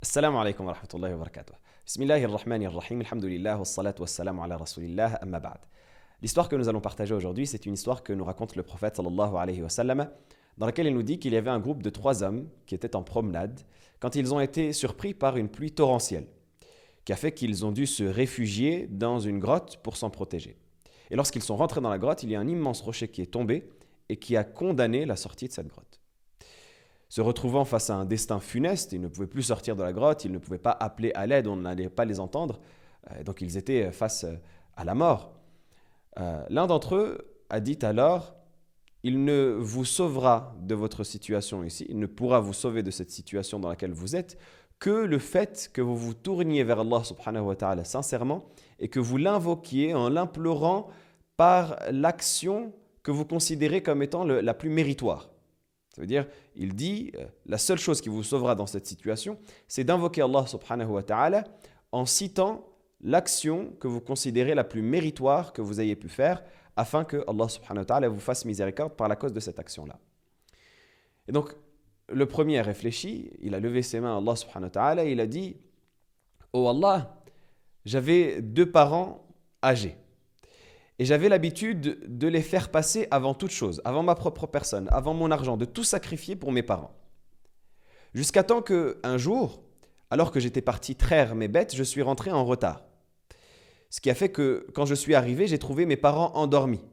Assalamu alaikum wa rahmatullahi wa barakatuh. Bismillahir rahmanir rahim, alhamdulillah, wa salatu wa salam ala rasulillah, amma ba'd. L'histoire que nous allons partager aujourd'hui, c'est une histoire que nous raconte le prophète sallallahu alayhi wa sallam, dans laquelle il nous dit qu'il y avait un groupe de 3 hommes qui étaient en promenade quand ils ont été surpris par une pluie torrentielle, qui a fait qu'ils ont dû se réfugier dans une grotte pour s'en protéger. Et lorsqu'ils sont rentrés dans la grotte, il y a un immense rocher qui est tombé et qui a condamné la sortie de cette grotte. Se retrouvant face à un destin funeste, ils ne pouvaient plus sortir de la grotte, ils ne pouvaient pas appeler à l'aide, on n'allait pas les entendre, donc ils étaient face à la mort. L'un d'entre eux a dit alors, il ne vous sauvera de votre situation ici, il ne pourra vous sauver de cette situation dans laquelle vous êtes, que le fait que vous vous tourniez vers Allah subhanahu wa ta'ala sincèrement et que vous l'invoquiez en l'implorant par l'action que vous considérez comme étant la plus méritoire. Ça veut dire, il dit, la seule chose qui vous sauvera dans cette situation, c'est d'invoquer Allah subhanahu wa ta'ala en citant l'action que vous considérez la plus méritoire que vous ayez pu faire, afin que Allah subhanahu wa ta'ala vous fasse miséricorde par la cause de cette action-là. Et donc, le premier a réfléchi, il a levé ses mains à Allah subhanahu wa ta'ala et il a dit, « Oh Allah, j'avais 2 parents âgés. Et j'avais l'habitude de les faire passer avant toute chose, avant ma propre personne, avant mon argent, de tout sacrifier pour mes parents. Jusqu'à temps qu'un jour, alors que j'étais parti traire mes bêtes, je suis rentré en retard. Ce qui a fait que quand je suis arrivé, j'ai trouvé mes parents endormis.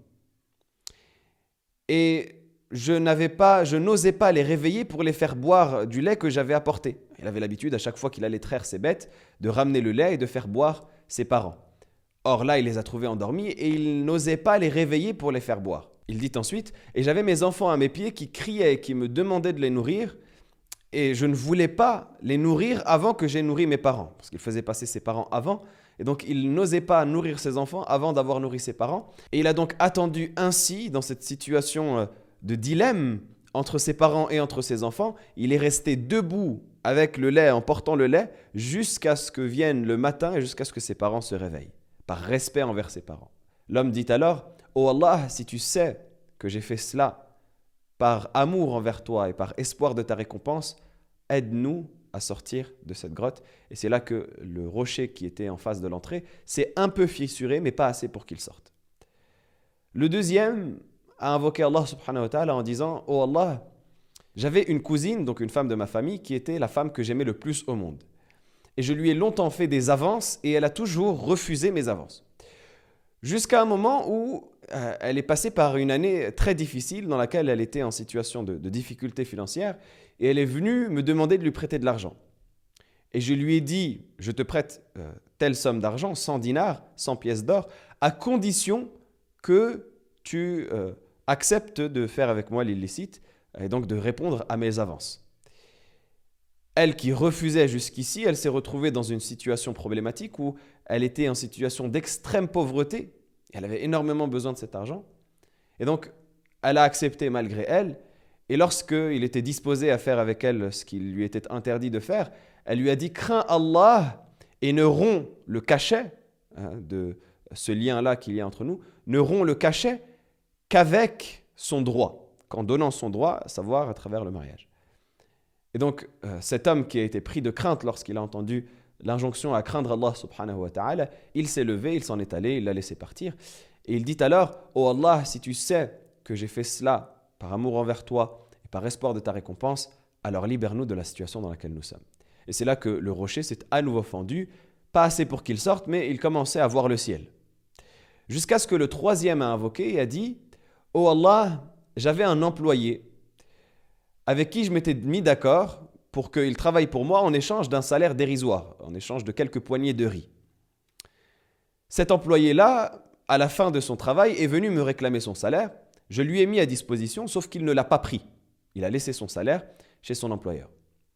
Et je n'osais pas les réveiller pour les faire boire du lait que j'avais apporté. Il avait l'habitude, à chaque fois qu'il allait traire ses bêtes, de ramener le lait et de faire boire ses parents. Or là, il les a trouvés endormis et il n'osait pas les réveiller pour les faire boire. Il dit ensuite, et j'avais mes enfants à mes pieds qui criaient et qui me demandaient de les nourrir, et je ne voulais pas les nourrir avant que j'aie nourri mes parents, parce qu'il faisait passer ses parents avant, et donc il n'osait pas nourrir ses enfants avant d'avoir nourri ses parents. Et il a donc attendu ainsi, dans cette situation de dilemme entre ses parents et entre ses enfants, il est resté debout avec le lait, en portant le lait, jusqu'à ce que vienne le matin et jusqu'à ce que ses parents se réveillent, par respect envers ses parents. L'homme dit alors, « Oh Allah, si tu sais que j'ai fait cela par amour envers toi et par espoir de ta récompense, aide-nous à sortir de cette grotte. » Et c'est là que le rocher qui était en face de l'entrée s'est un peu fissuré, mais pas assez pour qu'il sorte. Le deuxième a invoqué Allah subhanahu wa ta'ala en disant, « Oh Allah, j'avais une cousine, donc une femme de ma famille, qui était la femme que j'aimais le plus au monde. Et je lui ai longtemps fait des avances et elle a toujours refusé mes avances. Jusqu'à un moment où elle est passée par une année très difficile dans laquelle elle était en situation de difficulté financière et elle est venue me demander de lui prêter de l'argent. Et je lui ai dit, je te prête telle somme d'argent, 100 dinars, 100 pièces d'or, à condition que tu acceptes de faire avec moi l'illicite et donc de répondre à mes avances. Elle qui refusait jusqu'ici, elle s'est retrouvée dans une situation problématique où elle était en situation d'extrême pauvreté. Elle avait énormément besoin de cet argent. Et donc, elle a accepté malgré elle. Et lorsqu'il était disposé à faire avec elle ce qu'il lui était interdit de faire, elle lui a dit « Crains Allah et ne romps le cachet de ce lien-là qu'il y a entre nous, ne romps le cachet qu'avec son droit, qu'en donnant son droit, à savoir à travers le mariage. » Et donc, cet homme qui a été pris de crainte lorsqu'il a entendu l'injonction à craindre Allah subhanahu wa ta'ala, il s'est levé, il s'en est allé, il l'a laissé partir. Et il dit alors, « Oh Allah, si tu sais que j'ai fait cela par amour envers toi et par espoir de ta récompense, alors libère-nous de la situation dans laquelle nous sommes. » Et c'est là que le rocher s'est à nouveau fendu, pas assez pour qu'il sorte, mais il commençait à voir le ciel. Jusqu'à ce que le troisième a invoqué et a dit, « Oh Allah, j'avais un employé avec qui je m'étais mis d'accord pour qu'il travaille pour moi en échange d'un salaire dérisoire, en échange de quelques poignées de riz. Cet employé-là, à la fin de son travail, est venu me réclamer son salaire. Je lui ai mis à disposition, sauf qu'il ne l'a pas pris. Il a laissé son salaire chez son employeur.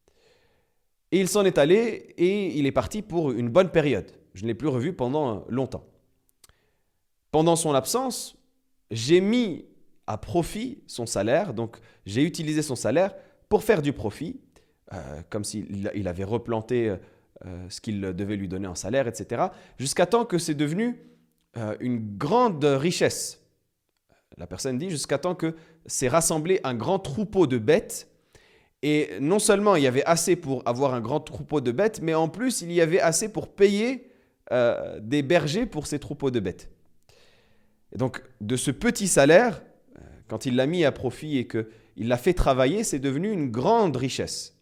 Et il s'en est allé et il est parti pour une bonne période. Je ne l'ai plus revu pendant longtemps. Pendant son absence, j'ai mis à profit son salaire, donc j'ai utilisé son salaire pour faire du profit, comme s'il avait replanté ce qu'il devait lui donner en salaire, etc., jusqu'à temps que c'est devenu une grande richesse. La personne dit jusqu'à temps que s'est rassemblé un grand troupeau de bêtes Et non seulement il y avait assez pour avoir un grand troupeau de bêtes, mais en plus il y avait assez pour payer des bergers pour ces troupeaux de bêtes. Et donc de ce petit salaire, quand il l'a mis à profit et qu'il l'a fait travailler, c'est devenu une grande richesse.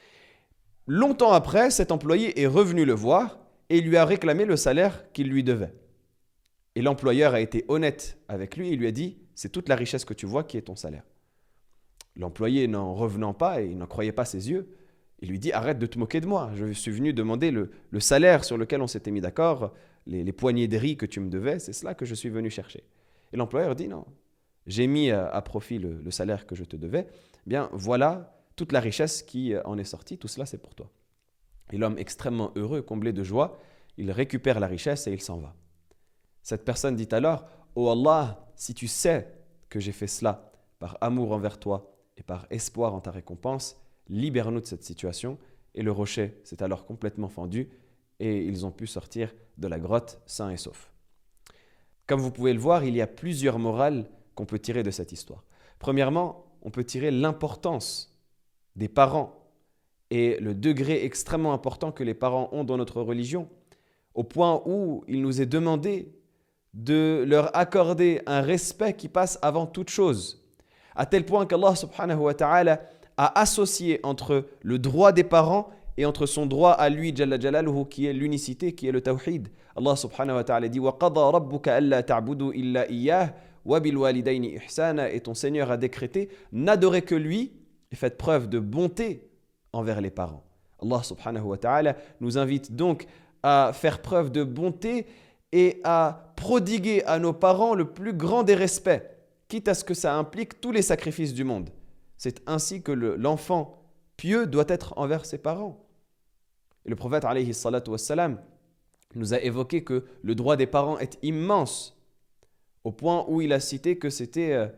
Longtemps après, cet employé est revenu le voir et il lui a réclamé le salaire qu'il lui devait. Et l'employeur a été honnête avec lui et lui a dit « C'est toute la richesse que tu vois qui est ton salaire ». L'employé n'en revenant pas et il n'en croyait pas ses yeux, il lui dit « Arrête de te moquer de moi, je suis venu demander le salaire sur lequel on s'était mis d'accord, les poignées de riz que tu me devais, c'est cela que je suis venu chercher. » Et l'employeur dit « Non, j'ai mis à profit le salaire que je te devais, bien voilà toute la richesse qui en est sortie, tout cela c'est pour toi. » Et l'homme extrêmement heureux, comblé de joie, il récupère la richesse et il s'en va. Cette personne dit alors « Oh Allah, si tu sais que j'ai fait cela par amour envers toi et par espoir en ta récompense, libère-nous de cette situation. » Et le rocher s'est alors complètement fendu et ils ont pu sortir de la grotte sains et saufs. Comme vous pouvez le voir, il y a plusieurs morales qu'on peut tirer de cette histoire. Premièrement, on peut tirer l'importance des parents et le degré extrêmement important que les parents ont dans notre religion, au point où il nous est demandé de leur accorder un respect qui passe avant toute chose, à tel point qu'Allah subhanahu wa ta'ala a associé entre le droit des parents et entre son droit à lui, Jalla Jalaluhu, qui est l'unicité, qui est le tawhid. Allah subhanahu wa ta'ala dit « وَقَضَى رَبُّكَ أَلَّا تَعْبُدُوا إِلَّا إِيَّاهُ وَبِالْوَالِدَيْنِ إِحْسَانًا » Et ton Seigneur a décrété « N'adorez que lui et faites preuve de bonté envers les parents. » Allah subhanahu wa ta'ala nous invite donc à faire preuve de bonté et à prodiguer à nos parents le plus grand des respects, quitte à ce que ça implique tous les sacrifices du monde. C'est ainsi que l'enfant pieux doit être envers ses parents. Et le prophète alayhi salatu wassalam nous a évoqué que le droit des parents est immense, au point où il a cité que c'était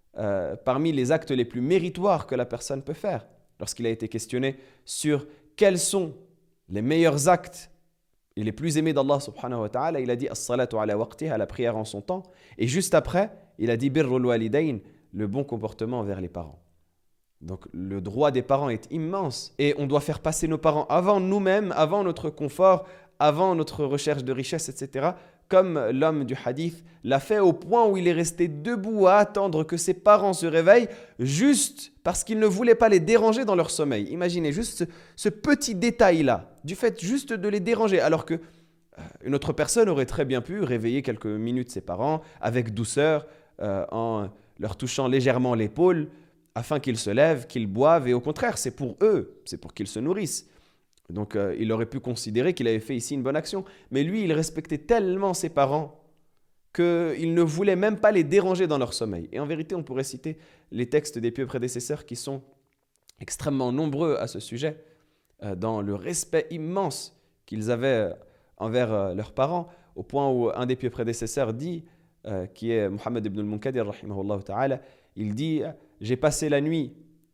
parmi les actes les plus méritoires que la personne peut faire. Lorsqu'il a été questionné sur quels sont les meilleurs actes et les plus aimés d'Allah subhanahu wa ta'ala, il a dit « As-salatu ala waqtiha » la prière en son temps. Et juste après, il a dit « Birrul walidayn » le bon comportement envers les parents. Donc le droit des parents est immense et on doit faire passer nos parents avant nous-mêmes, avant notre confort, avant notre recherche de richesse, etc. Comme l'homme du hadith l'a fait au point où il est resté debout à attendre que ses parents se réveillent juste parce qu'il ne voulait pas les déranger dans leur sommeil. Imaginez juste ce petit détail-là, du fait juste de les déranger, alors que une autre personne aurait très bien pu réveiller quelques minutes ses parents avec douceur, en leur touchant légèrement l'épaule, afin qu'ils se lèvent, qu'ils boivent, et au contraire, c'est pour eux, c'est pour qu'ils se nourrissent. Donc il aurait pu considérer qu'il avait fait ici une bonne action. Mais lui, il respectait tellement ses parents qu'il ne voulait même pas les déranger dans leur sommeil. Et en vérité, on pourrait citer les textes des pieux prédécesseurs qui sont extrêmement nombreux à ce sujet, dans le respect immense qu'ils avaient envers leurs parents, au point où un des pieux prédécesseurs dit, qui est Muhammad ibn al-Munkadir, rahimahullah ta'ala, il dit « J'ai passé la nuit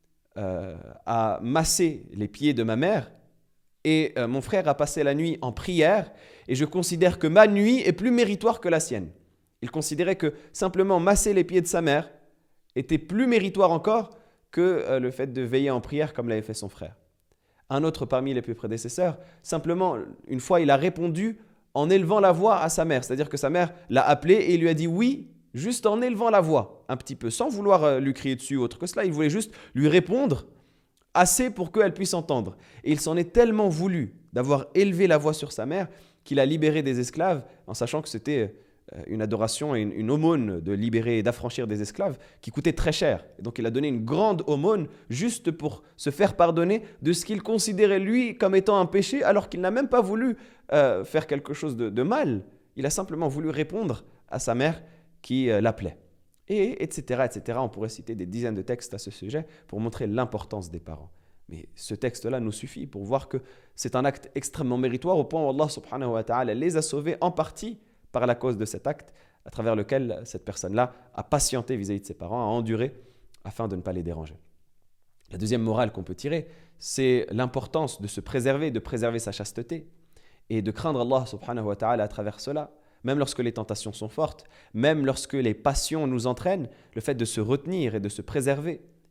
à masser les pieds de ma mère, et mon frère a passé la nuit en prière, et je considère que ma nuit est plus méritoire que la sienne. » Il considérait que simplement masser les pieds de sa mère était plus méritoire encore que le fait de veiller en prière comme l'avait fait son frère. Un autre parmi les plus prédécesseurs, simplement, une fois, il a répondu en élevant la voix à sa mère. C'est-à-dire que sa mère l'a appelé et il lui a dit oui, juste en élevant la voix, un petit peu, sans vouloir lui crier dessus ou autre que cela. Il voulait juste lui répondre assez pour qu'elle puisse entendre. Et il s'en est tellement voulu d'avoir élevé la voix sur sa mère qu'il a libéré des esclaves, en sachant que c'était une adoration et une aumône de libérer et d'affranchir des esclaves qui coûtait très cher. Et donc il a donné une grande aumône juste pour se faire pardonner de ce qu'il considérait lui comme étant un péché, alors qu'il n'a même pas voulu faire quelque chose de mal. Il a simplement voulu répondre à sa mère qui l'appelait. Et etc., etc. On pourrait citer des dizaines de textes à ce sujet pour montrer l'importance des parents. Mais ce texte-là nous suffit pour voir que c'est un acte extrêmement méritoire au point où Allah subhanahu wa ta'ala les a sauvés en partie par la cause de cet acte à travers lequel cette personne-là a patienté vis-à-vis de ses parents, a enduré afin de ne pas les déranger. La deuxième morale qu'on peut tirer, c'est l'importance de se préserver, de préserver sa chasteté et de craindre Allah subhanahu wa ta'ala à travers cela. Même lorsque les tentations sont fortes, même lorsque les passions nous entraînent, le fait de se retenir et de se préserver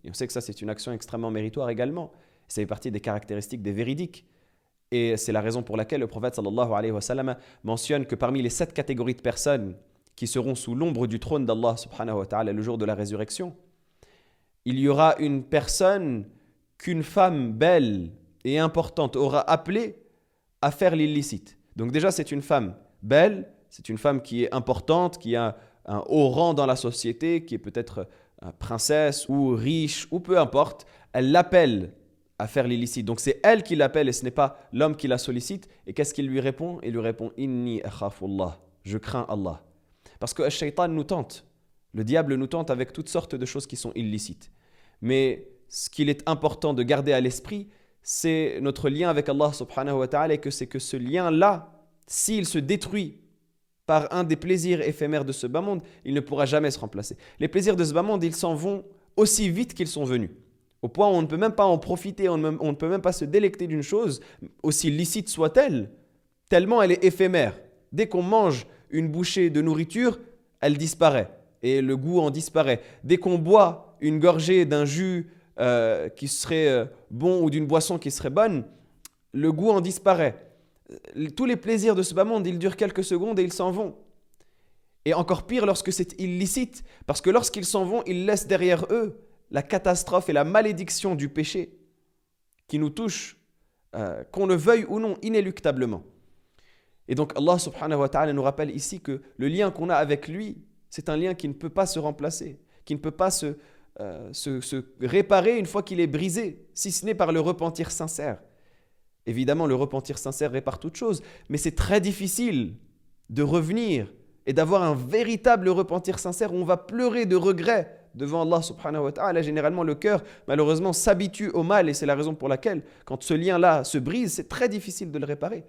Et on sait que ça, c'est une action extrêmement méritoire également. Ça fait partie des caractéristiques des véridiques. Et c'est la raison pour laquelle le prophète sallallahu alayhi wa sallam mentionne que parmi les 7 catégories de personnes qui seront sous l'ombre du trône d'Allah subhanahu wa ta'ala le jour de la résurrection, il y aura une personne qu'une femme belle et importante aura appelée à faire l'illicite. Donc déjà, c'est une femme belle, c'est une femme qui est importante, qui a un haut rang dans la société, qui est peut-être princesse ou riche ou peu importe. Elle l'appelle à faire l'illicite. Donc c'est elle qui l'appelle et ce n'est pas l'homme qui la sollicite. Et qu'est-ce qu'il lui répond? Il lui répond « Inni akhafullah » je crains Allah. Parce que le shaitan nous tente. Le diable nous tente avec toutes sortes de choses qui sont illicites. Mais ce qu'il est important de garder à l'esprit, c'est notre lien avec Allah subhanahu wa ta'ala et que c'est que ce lien-là, s'il se détruit par un des plaisirs éphémères de ce bas monde, il ne pourra jamais se remplacer. Les plaisirs de ce bas monde, ils s'en vont aussi vite qu'ils sont venus. Au point où on ne peut même pas en profiter, on ne peut même pas se délecter d'une chose, aussi licite soit-elle, tellement elle est éphémère. Dès qu'on mange une bouchée de nourriture, elle disparaît et le goût en disparaît. Dès qu'on boit une gorgée d'un jus qui serait bon ou d'une boisson qui serait bonne, le goût en disparaît. Tous les plaisirs de ce bas monde, ils durent quelques secondes et ils s'en vont. Et encore pire lorsque c'est illicite, parce que lorsqu'ils s'en vont, ils laissent derrière eux la catastrophe et la malédiction du péché qui nous touche, qu'on le veuille ou non, inéluctablement. Et donc Allah subhanahu wa ta'ala nous rappelle ici que le lien qu'on a avec lui, c'est un lien qui ne peut pas se remplacer, qui ne peut pas se réparer une fois qu'il est brisé, si ce n'est par le repentir sincère. Évidemment, le repentir sincère répare toute chose, mais c'est très difficile de revenir et d'avoir un véritable repentir sincère où on va pleurer de regret devant Allah subhanahu wa ta'ala. Généralement, le cœur, malheureusement, s'habitue au mal et c'est la raison pour laquelle, quand ce lien-là se brise, c'est très difficile de le réparer.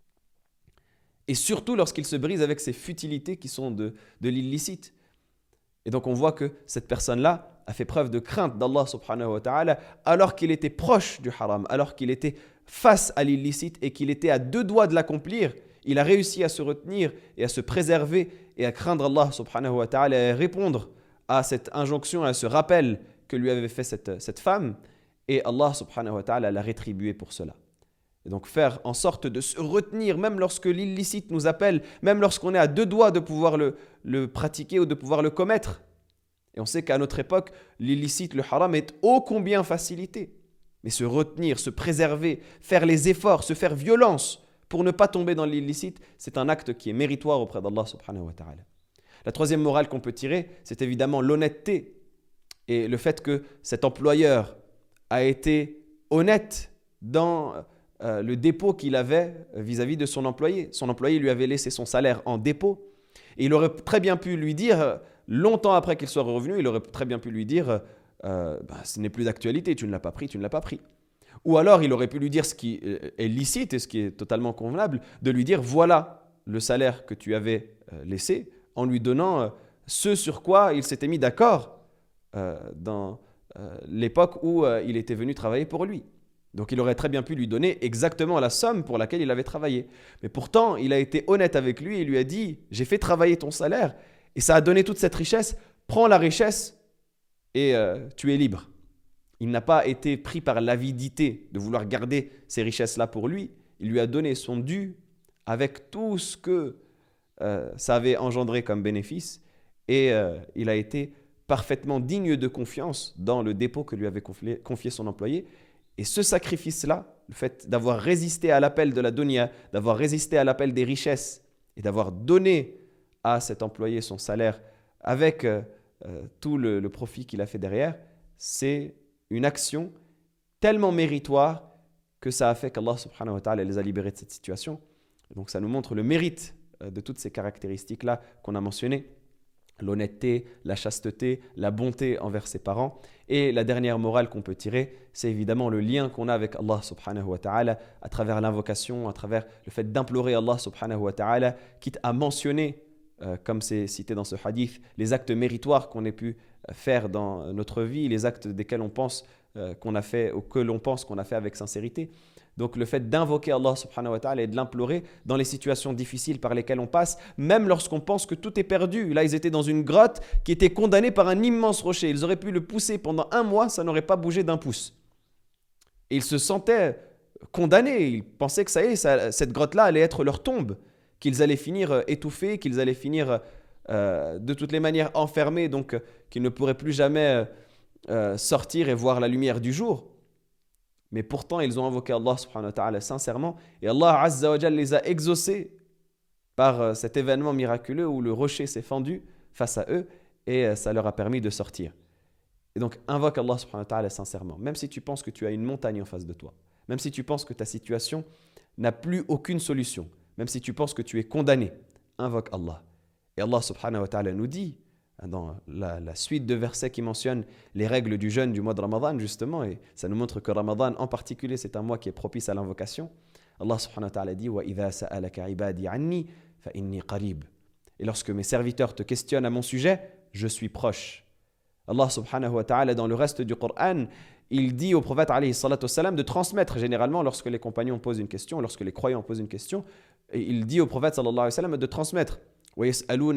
Et surtout lorsqu'il se brise avec ces futilités qui sont de l'illicite. Et donc, on voit que cette personne-là a fait preuve de crainte d'Allah subhanahu wa ta'ala alors qu'il était proche du haram, alors qu'il était face à l'illicite et qu'il était à 2 doigts de l'accomplir. Il a réussi à se retenir et à se préserver et à craindre Allah subhanahu wa ta'ala et à répondre à cette injonction, à ce rappel que lui avait fait cette femme. Et Allah subhanahu wa ta'ala l'a rétribué pour cela. Et donc faire en sorte de se retenir, même lorsque l'illicite nous appelle, même lorsqu'on est à 2 doigts de pouvoir le pratiquer ou de pouvoir le commettre. Et on sait qu'à notre époque, l'illicite, le haram est ô combien facilité. Mais se retenir, se préserver, faire les efforts, se faire violence pour ne pas tomber dans l'illicite, c'est un acte qui est méritoire auprès d'Allah subhanahu wa ta'ala. La 3e morale qu'on peut tirer, c'est évidemment l'honnêteté et le fait que cet employeur a été honnête dans le dépôt qu'il avait vis-à-vis de son employé. Son employé lui avait laissé son salaire en dépôt et il aurait très bien pu lui dire, longtemps après qu'il soit revenu, il aurait très bien pu lui dire ce n'est plus d'actualité, tu ne l'as pas pris, tu ne l'as pas pris. Ou alors il aurait pu lui dire ce qui est licite et ce qui est totalement convenable, de lui dire voilà le salaire que tu avais laissé, en lui donnant ce sur quoi il s'était mis d'accord dans l'époque où il était venu travailler pour lui. Donc il aurait très bien pu lui donner exactement la somme pour laquelle il avait travaillé. Mais pourtant, il a été honnête avec lui et lui a dit « J'ai fait travailler ton salaire et ça a donné toute cette richesse. Prends la richesse et tu es libre. » Il n'a pas été pris par l'avidité de vouloir garder ces richesses-là pour lui. Il lui a donné son dû avec tout ce que ça avait engendré comme bénéfice et il a été parfaitement digne de confiance dans le dépôt que lui avait confié son employé. Et ce sacrifice-là, le fait d'avoir résisté à l'appel de la dunya, d'avoir résisté à l'appel des richesses et d'avoir donné à cet employé son salaire avec tout le profit qu'il a fait derrière, c'est une action tellement méritoire que ça a fait qu'Allah subhanahu wa ta'ala les a libérés de cette situation. Donc ça nous montre le mérite de toutes ces caractéristiques-là qu'on a mentionnées. L'honnêteté, la chasteté, la bonté envers ses parents. Et la dernière morale qu'on peut tirer, c'est évidemment le lien qu'on a avec Allah subhanahu wa ta'ala à travers l'invocation, à travers le fait d'implorer Allah subhanahu wa ta'ala, quitte à mentionner, comme c'est cité dans ce hadith, les actes méritoires qu'on ait pu faire dans notre vie, les actes desquels on pense qu'on a fait ou que l'on pense qu'on a fait avec sincérité, Donc le fait d'invoquer Allah subhanahu wa ta'ala et de l'implorer dans les situations difficiles par lesquelles on passe, même lorsqu'on pense que tout est perdu. Là, ils étaient dans une grotte qui était condamnée par un immense rocher. Ils auraient pu le pousser pendant 1 mois, ça n'aurait pas bougé d'un pouce. Et ils se sentaient condamnés. Ils pensaient que ça y est, cette grotte-là allait être leur tombe, qu'ils allaient finir étouffés, qu'ils allaient finir de toutes les manières enfermés, donc qu'ils ne pourraient plus jamais sortir et voir la lumière du jour. Mais pourtant, ils ont invoqué Allah subhanahu wa ta'ala sincèrement et Allah azza wa jalla les a exaucés par cet événement miraculeux où le rocher s'est fendu face à eux et ça leur a permis de sortir. Et donc, invoque Allah subhanahu wa ta'ala sincèrement, même si tu penses que tu as une montagne en face de toi, même si tu penses que ta situation n'a plus aucune solution, même si tu penses que tu es condamné, invoque Allah. Et Allah subhanahu wa ta'ala nous dit, dans la suite de versets qui mentionnent les règles du jeûne du mois de Ramadan, justement, et ça nous montre que Ramadan en particulier, c'est un mois qui est propice à l'invocation. Allah subhanahu wa ta'ala dit « Wa idha sa'alaka ibadi anni, fa inni qarib » Et lorsque mes serviteurs te questionnent à mon sujet, je suis proche. Allah subhanahu wa ta'ala, dans le reste du Coran, il dit au prophète alayhi salatu wassalam de transmettre généralement lorsque les compagnons posent une question, lorsque les croyants posent une question, et il dit au prophète sallallahu alayhi wa sallam de transmettre. Il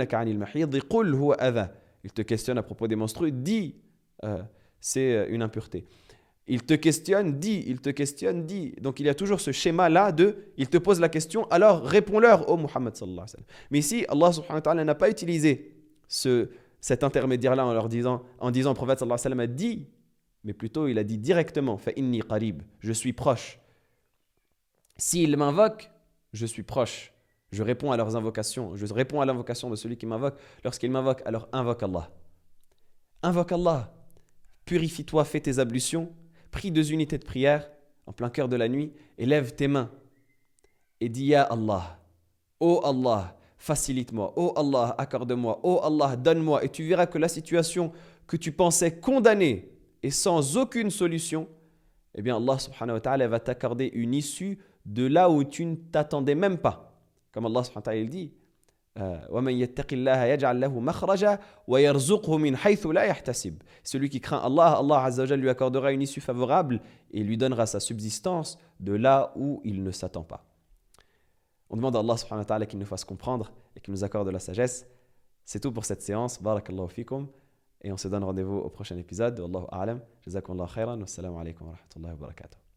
te questionne à propos des menstrues, dis, c'est une impureté. Il te questionne, dis, il te questionne, dis. Donc il y a toujours ce schéma-là de, il te pose la question, alors réponds-leur, ô Muhammad sallallahu alayhi wa sallam. Mais ici, Allah subhanahu wa ta'ala n'a pas utilisé cet intermédiaire-là en disant au prophète sallallahu alayhi wa sallam, dis, mais plutôt il a dit directement, fa inni qarib, je suis proche. S'il m'invoque, je suis proche. Je réponds à leurs invocations. Je réponds à l'invocation de celui qui m'invoque. Lorsqu'il m'invoque, alors invoque Allah. Invoque Allah. Purifie-toi, fais tes ablutions. Prie 2 unités de prière en plein cœur de la nuit et lève tes mains. Et dis Ya Allah. Oh Allah, facilite-moi. Oh Allah, accorde-moi. Oh Allah, donne-moi. Et tu verras que la situation que tu pensais condamnée et sans aucune solution, eh bien Allah subhanahu wa ta'ala va t'accorder une issue de là où tu ne t'attendais même pas. Comme Allah subhanahu wa ta'ala dit, وَمَنْ يَتَّقِ اللَّهَ يَجْعَلْ لَهُ مَخْرَجًا وَيَرْزُقْهُ مِنْ حَيْثُ لَا يَحْتَسِبُ. Celui qui craint Allah, Allah azza wa jalla lui accordera une issue favorable et lui donnera sa subsistance de là où il ne s'attend pas. On demande à Allah subhanahu wa ta'ala qu'il nous fasse comprendre et qu'il nous accorde la sagesse. C'est tout pour cette séance. Barakallahu fikum. Et on se donne rendez-vous au prochain épisode. Wallahu a'lam. Jazakumullahu khairan. Wassalamu alaikum wa rahmatullahi wa barakatuh.